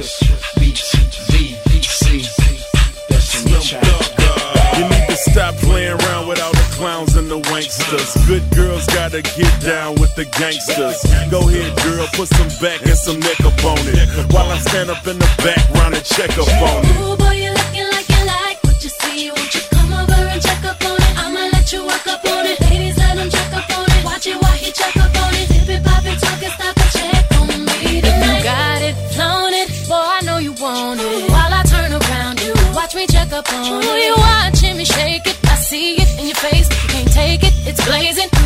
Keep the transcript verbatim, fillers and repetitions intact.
You need to stop playing around with all the clowns and the wanksters. Good girls gotta get down with the gangsters. Go ahead, girl, put some back and some neck up on it, while I stand up in the background and check up on it. Ooh, boy, you looking like you like what you see. Won't you come over and check up on it? I'ma let you walk up on it. Ladies, let them check up on it. Watch it while he check up on it. Dip it, pop it, talk it, stop and check on me tonight. You got it, flown it, boy, I know you want it. While I turn around, you watch me check up on it. Ooh, you watching me shake it, I see it in your face. You can't take it, it's blazing.